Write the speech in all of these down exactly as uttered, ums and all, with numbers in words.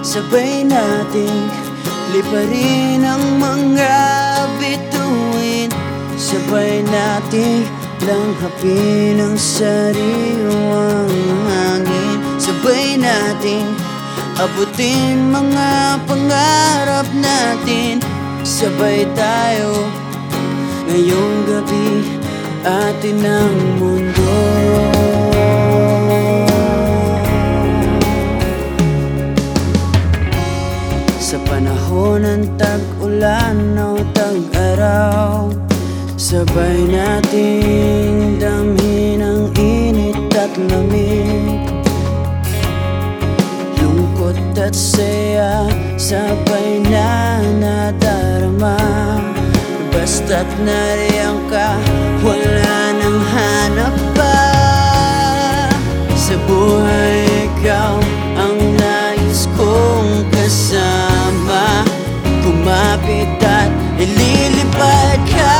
sabay nating liparin ang mga bituin. Sabay nating langhapin ang sariwang hangin. Sabay nating abutin mga pangarap natin. Sabay tayo ngayong gabi, atin ang mundo. Sa panahon ng tag-ulan o tag-araw, sabay nating damhin ang init at lamig. Lungkot at saya, sabay na nadarama. Basta't nariyan ka, wala nang hanap pa. Sa buhay ikaw ang nais kong kasama. Kumapit at ililipad ka.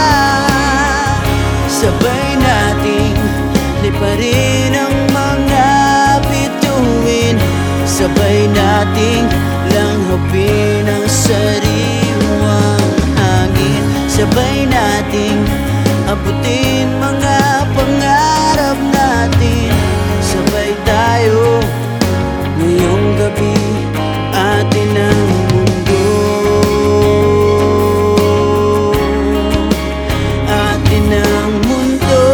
Sabay nating liparin ang mga bituin. Sabay nating langhapin ang sariwang hangin. Sabay nating abutin mga pangarap natin. Sabay tayo ngayong gabi, atin ang mundo. Atin ang mundo.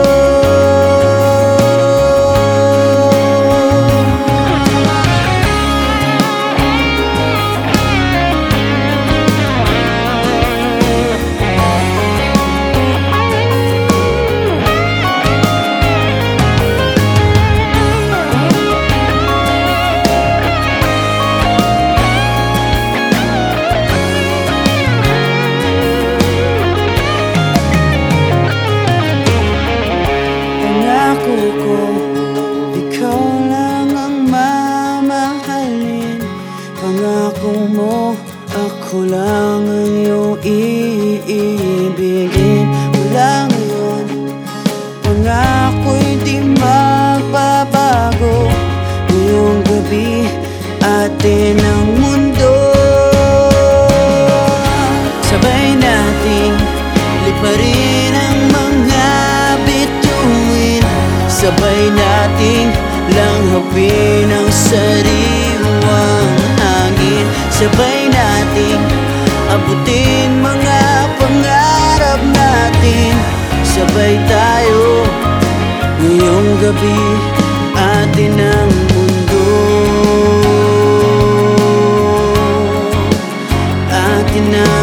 Ikaw lang ang mamahalin. Pangako mo, ako lang ang iyong iibigin. Mula ngayon, pangako'y di magbabago. Ngayong gabi, atin ang mundo. Sabay nating liparin ang mga bituin. Sabay nating langhapin ang sariwang hangin. Sabay nating abutin mga pangarap natin. Sabay tayo ngayong gabi, atin ang mundo. Atin ang